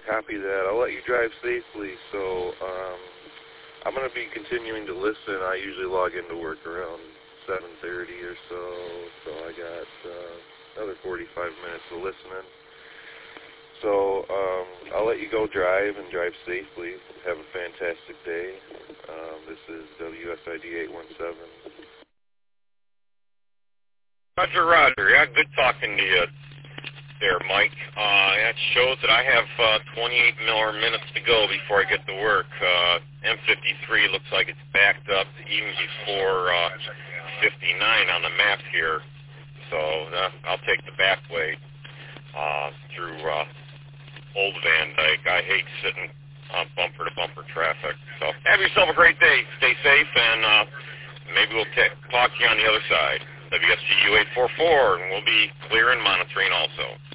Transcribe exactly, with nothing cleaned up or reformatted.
copy that. I'll let you drive safely. So um, I'm going to be continuing to listen. I usually log into work around seven thirty or so, so I got uh, another forty-five minutes of listening. So um, I'll let you go drive and drive safely. Have a fantastic day. Um, this is W S I D eight one seven. Roger, Roger. Yeah, good talking to you there, Mike. Uh, that shows that I have uh, twenty-eight more minutes to go before I get to work. Uh, M fifty-three looks like it's backed up even before uh, fifty-nine on the map here. So uh, I'll take the back way uh, through uh, Old Van Dyke. I hate sitting on bumper-to-bumper traffic. So have yourself a great day. Stay safe, and uh, maybe we'll t- talk to you on the other side. W S G U eight four four, and we'll be clear and monitoring also.